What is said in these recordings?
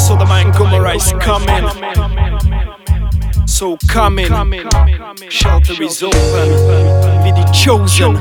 Sodom and Gomorrah is coming. So come in, shelter is open, be the chosen.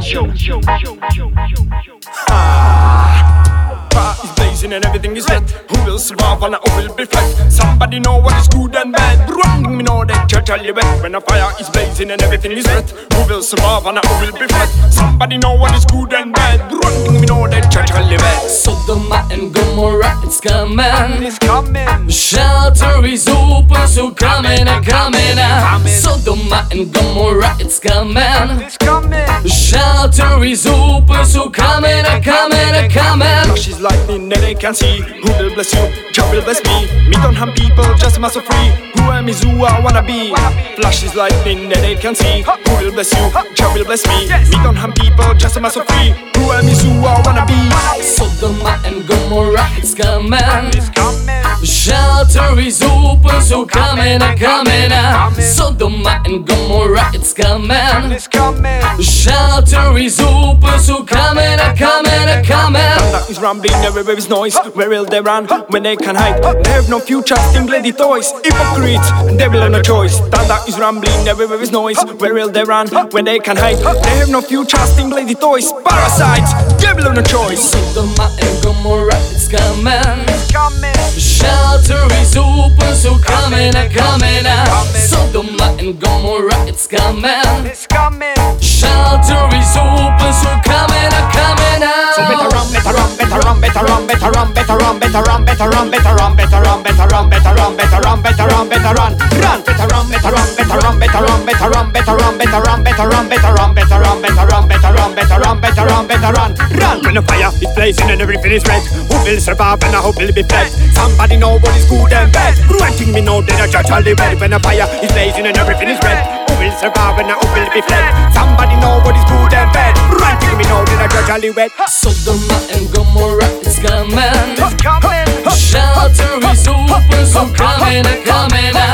Fire is blazing and everything is red. Who will survive and who will be fled? Somebody know what is good and bad. Wrong me know that church all wet. When a fire is blazing and everything is red, who will survive and who will be fled? Somebody know what is good and bad. Wrong me know that church all wet. Sodom and Gomorrah, it's coming. It's coming. Shelter is open, so come in and come in. Sodom and Gomorrah, it's coming. It's coming. Shelter is open, so come in and come in and come in. Flashes lightning and they can see. Who will bless you? Jah will bless me. Me don't have people, just muscle free. Who am is who I wanna be. Flashes lightning and they can see. Who will bless you? Jah will bless me. Me don't have people, just muscle free. Who am is who I wanna be. Sodom and Gomorrah, it's coming. It's coming. Shelter is open, so come in and come in. Sodom and Gomorrah, it's coming. It's coming. Shelter is open, so come in and come in and come in. Thunder is rumbling, everywhere is noise. Where will they run when they can hide? They have no future, sting lady toys. Hypocrites, they will have no choice. Thunder is rumbling, everywhere is noise. Where will they run when they can hide? They have no future, sting lady toys. Parasites, they will have no choice. Sodom and Gomorrah, it's coming. It's coming. Shelter is open, so come in and come in. Sodom and Gomorrah, it's coming. It's coming. Shelter is open, so come in and come in. So better run, better run, better run, better run, better run, better run, better run, better run, better run, better run, better run, better run, better run, better run, better run, run, better run, better run, better run, better run, better run, better run, better run, better run, better run, better run, better run, better run, better run, better run, better run, run. When the fire is blazing and everything is red, who will survive and who will be fled? Somebody know what is good and bad. Granting me know that I judge all the red. When the fire is blazing and everything is red, who will survive and who will be fled? Somebody know what is good and bad. Granting me know that I judge all the red. Sodom and Gomorrah, it's coming. It's coming. Shelter is open, so come in and come in.